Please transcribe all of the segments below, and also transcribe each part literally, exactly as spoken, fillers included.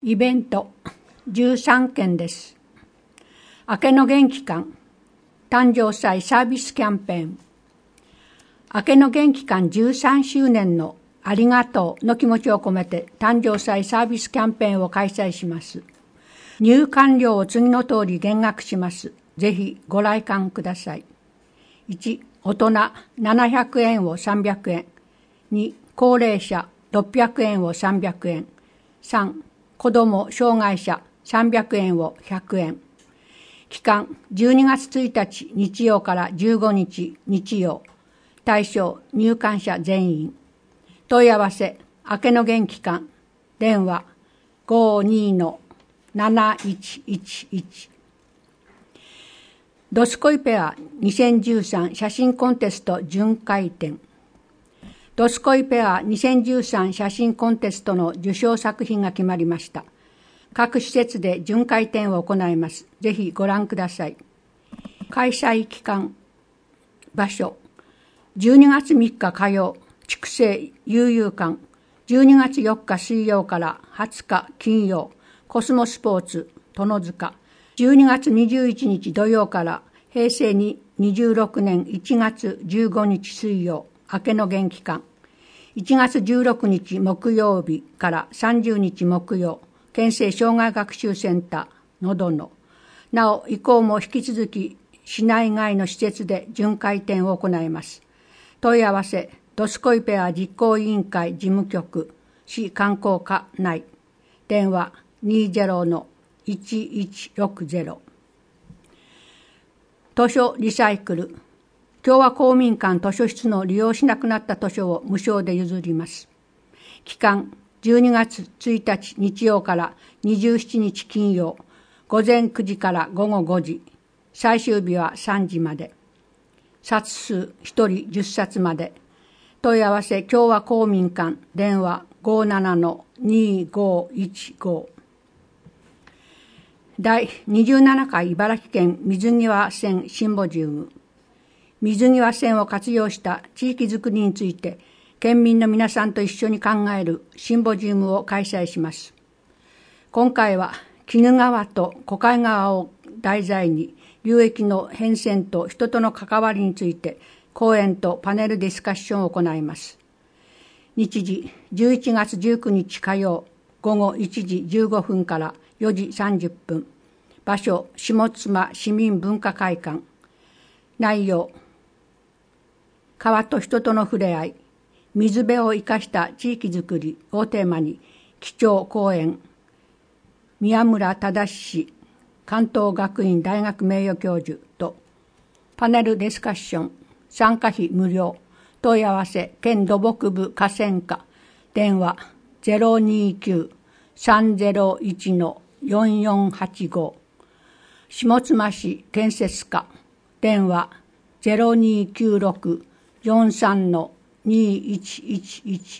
イベントじゅうさんけんです。明けの元気館誕生祭サービスキャンペーン。明けの元気館じゅうさんしゅうねんのありがとうの気持ちを込めて誕生祭サービスキャンペーンを開催します。入館料を次の通り減額します。ぜひご来館ください。いち、大人ななひゃくえんをさんびゃくえん。に、高齢者ろっぴゃくえんをさんびゃくえん。さん、子ども障害者さんびゃくえんをひゃくえん。期間じゅうにがつついたち日曜からじゅうごにち日曜。対象入館者全員。問い合わせ明けの元気館電話 ごーにーのなないちいちいち。ドスコイペアにせんじゅうさん写真コンテスト巡回展。ドスコイペアにせんじゅうさん写真コンテストの受賞作品が決まりました。各施設で巡回展を行います。ぜひご覧ください。開催期間、場所、じゅうにがつみっか火曜、筑西悠々館、じゅうにがつよっか水曜からはつか金曜、コスモスポーツ、殿塚、じゅうにがつにじゅういちにち土曜から平成にじゅうろくねんいちがつじゅうごにち水曜、明けの元気館、いちがつじゅうろくにち木曜日からさんじゅうにち木曜、県政障害学習センター、のどの。なお、以降も引き続き、市内外の施設で巡回展を行います。問い合わせ、ドスコイペア実行委員会事務局、市観光課内。電話にーぜろのいちいちろくぜろ。図書リサイクル。共和公民館図書室の利用しなくなった図書を無償で譲ります。期間、じゅうにがつついたち日曜からにじゅうしちにち金曜、午前くじから午後ごじ、最終日はさんじまで。冊数ひとりじゅっさつまで。問い合わせ共和公民館電話 ごーななのにーごーいちご。だいにじゅうななかい茨城県水際線シンポジウム。水際線を活用した地域づくりについて県民の皆さんと一緒に考えるシンポジウムを開催します。今回は鬼怒川と小貝川を題材に流域の変遷と人との関わりについて講演とパネルディスカッションを行います。日時じゅういちがつじゅうくにち火曜午後いちじじゅうごふんからよじさんじゅっぷん。場所下妻市民文化会館。内容川と人との触れ合い、水辺を生かした地域づくりをテーマに基調講演、宮村忠氏関東学院大学名誉教授とパネルディスカッション、参加費無料、問い合わせ県土木部河川課、電話 ゼロにーきゅうさんゼロいちのよんよんはちご、下妻市建設課、電話 ゼロにーきゅうろくよんさんのにーいちいちいち。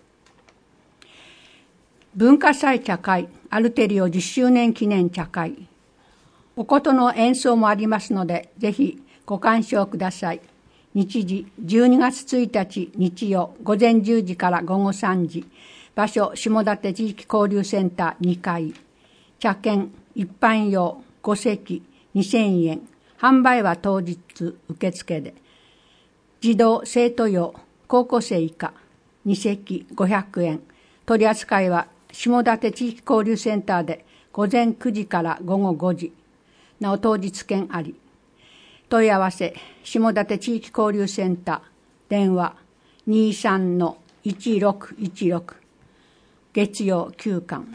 文化祭茶会アルテリオじゅっしゅうねん記念茶会。お琴の演奏もありますので、ぜひご鑑賞ください。日時じゅうにがつついたち日曜午前じゅうじから午後さんじ。場所下館地域交流センターにかい。茶券一般用ごせきにせんえん。販売は当日受付で。児童生徒用高校生以下にせきごひゃくえん。取り扱いは下館地域交流センターで午前くじから午後ごじ。なお当日券あり。問い合わせ下館地域交流センター電話にーさんのいちろくいちろく。月曜休館。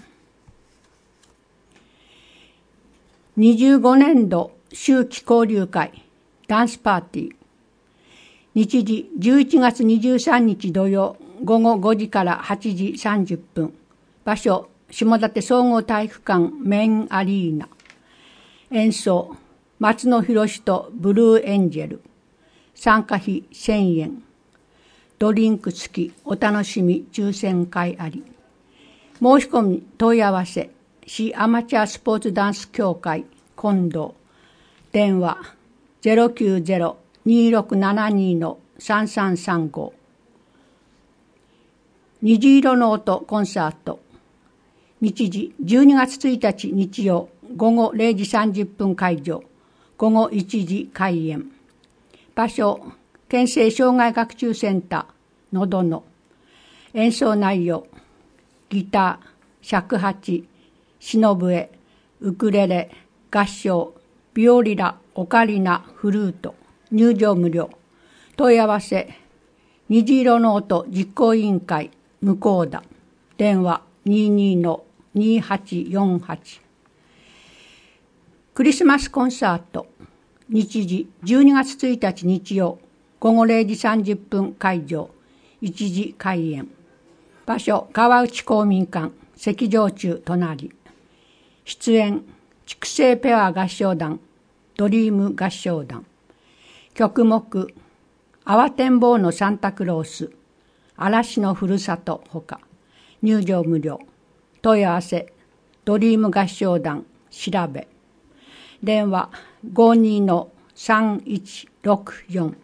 にじゅうごねんど秋季交流会ダンスパーティー。日時じゅういちがつにじゅうさんにち土曜午後ごじからはちじさんじゅっぷん。場所下館総合体育館メインアリーナ。演奏松野博とブルーエンジェル。参加費せんえん。ドリンク付きお楽しみ抽選会あり。申し込み問い合わせ市アマチュアスポーツダンス協会近藤。電話 ゼロきゅうゼロにーろくななにのさんさんさんご。虹色の音コンサート日時じゅうにがつついたち日曜午後れいじさんじゅっぷん会場、午後いちじ開演。場所、県政障害学習センター、のどの。演奏内容、ギター、尺八、篠笛、ウクレレ、合唱、ビオリラ、オカリナ、フルート。入場無料。問い合わせ、虹色の音実行委員会、向田。電話 にじゅうにのにじゅうはちよんはち。クリスマスコンサート。日時じゅうにがつついたち日曜午後れいじさんじゅっぷん会場、いちじ開演。場所、川内公民館、赤城中隣。出演、畜生ペア合唱団、ドリーム合唱団。曲目、慌てんぼうのサンタクロース、嵐のふるさとほか。入場無料。問い合わせ、ドリーム合唱団、調べ。電話、ごじゅうにのさんいちろくよん。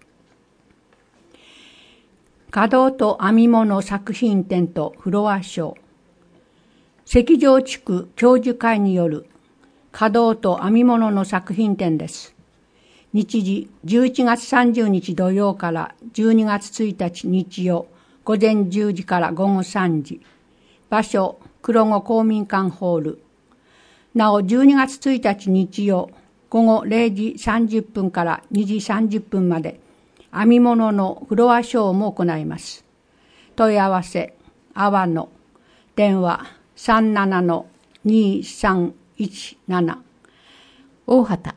華道と編み物作品展とフロアショー。赤城地区教授会による華道と編み物の作品展です。日時じゅういちがつさんじゅうにち土曜からじゅうにがつついたち日曜午前じゅうじから午後さんじ。場所、黒子公民館ホール。なおじゅうにがつついたち日曜午後れいじさんじゅっぷんからにじさんじゅっぷんまで編み物のフロアショーも行います。問い合わせ、阿波野。電話さんななのにさんいちなな。大畑。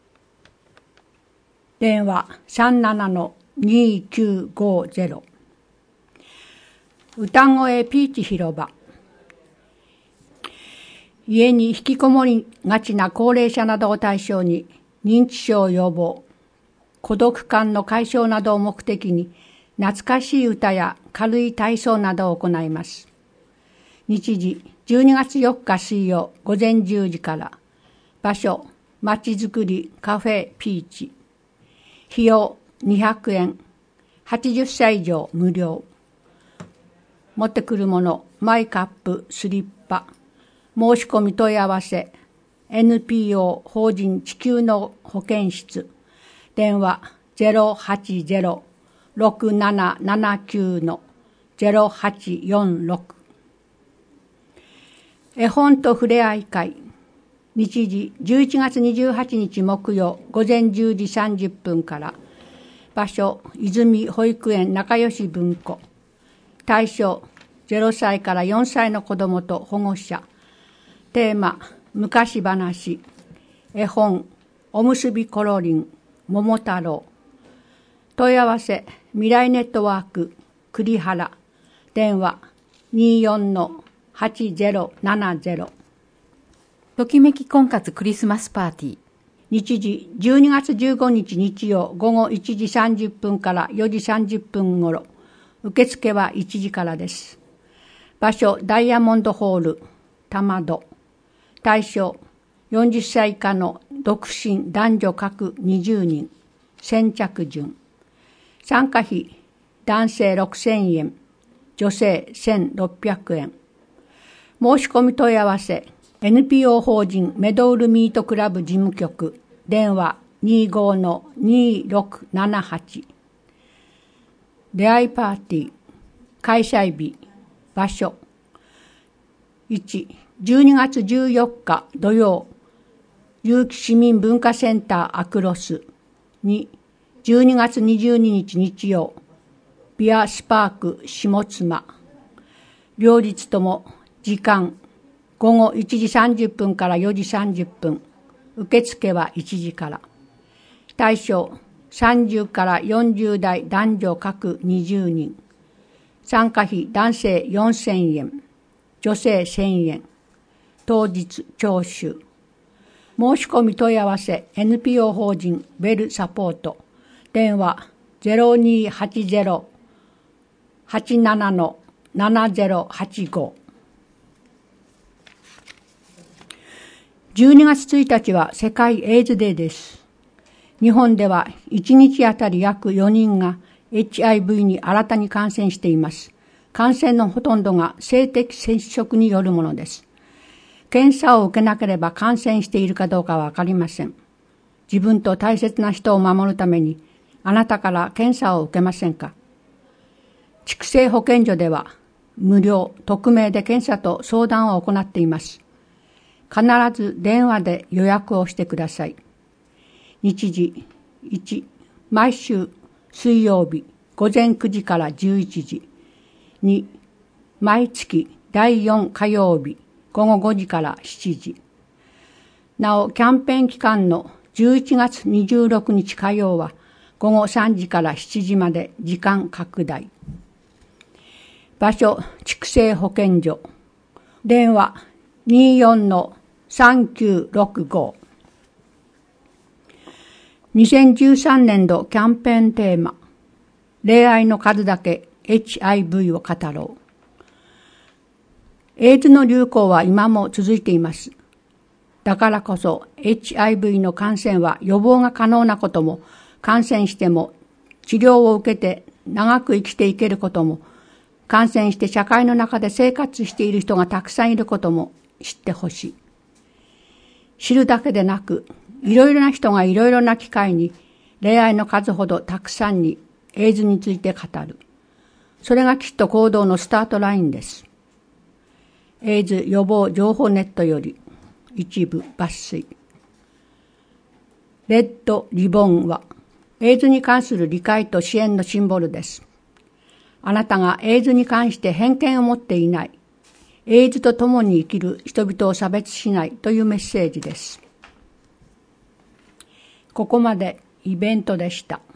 電話さんななのにきゅうごゼロ。歌声ピーチ広場。家に引きこもりがちな高齢者などを対象に認知症予防、孤独感の解消などを目的に懐かしい歌や軽い体操などを行います。日時じゅうにがつよっか水曜午前じゅうじから。場所、まちづくりカフェピーチ。費用にひゃくえん。はちじゅっさい以上無料。持ってくるもの、マイカップ、スリッパ。申し込み問い合わせ、エヌピーオー 法人地球の保健室。電話 ゼロはちゼロ ろくななななきゅう のゼロはちよんろく。絵本とふれあい会。日時じゅういちがつにじゅうはちにち木曜午前じゅうじさんじゅっぷんから。場所、泉保育園仲良し文庫。対象、ゼロさいからよんさいの子どもと保護者。テーマ、昔話。絵本、おむすびコロリン、桃太郎。問い合わせ、未来ネットワーク、栗原。電話、にじゅうよんのはちゼロななゼロ。 ときめき婚活クリスマスパーティー。 日時じゅうにがつじゅうごにち日曜午後いちじさんじゅっぷんからよじさんじゅっぷんごろ。受付はいちじからです。場所、ダイヤモンドホール、玉戸。対象、よんじゅっさい以下の独身男女各にじゅうにん。先着順。参加費、男性ろくせんえん、女性せんろっぴゃくえん。申し込み問い合わせ、エヌピーオー 法人メドウルミートクラブ事務局。電話にじゅうごのにろくななはち。出会いパーティー。開催日。場所。いち、じゅうにがつじゅうよっか土曜、結城市民文化センターアクロス。に、じゅうにがつにじゅうににち日曜、ビアスパーク下妻。両日とも時間、午後いちじさんじゅっぷんからよじさんじゅっぷん。受付はいちじから。対象、さんじゅうからよんじゅうだい男女各にじゅうにん。参加費男性よんせんえん、女性せんえん。当日徴収。申し込み問い合わせ エヌピーオー 法人ベルサポート。電話 ゼロにはちゼロ はちななのななゼロはちご。じゅうにがつついたちは世界エイズデーです。日本ではいちにちあたり約よにんが エイチアイブイ に新たに感染しています。 感染のほとんどが性的接触によるものです。検査を受けなければ感染しているかどうかはわかりません。自分と大切な人を守るために、あなたから検査を受けませんか？畜生保健所では、無料、匿名で検査と相談を行っています。必ず電話で予約をしてください。日時いち、毎週水曜日午前くじからじゅういちじ。に、毎月だいよん火曜日午後ごじからしちじ。なお、キャンペーン期間のじゅういちがつにじゅうろくにち火曜は午後さんじからしちじまで時間拡大。場所、畜生保健所。電話 にじゅうよんのさんきゅうろくご。にせんじゅうさんねん度キャンペーンテーマ。恋愛の数だけ エイチアイブイ を語ろう。エイズの流行は今も続いています。だからこそ エイチアイブイ の感染は予防が可能なことも、感染しても治療を受けて長く生きていけることも、感染して社会の中で生活している人がたくさんいることも知ってほしい。知るだけでなく、いろいろな人がいろいろな機会に恋愛の数ほどたくさんにエイズについて語る。それがきっと行動のスタートラインです。エイズ予防情報ネットより一部抜粋。レッドリボンはエイズに関する理解と支援のシンボルです。あなたがエイズに関して偏見を持っていない、エイズと共に生きる人々を差別しないというメッセージです。ここまでイベントでした。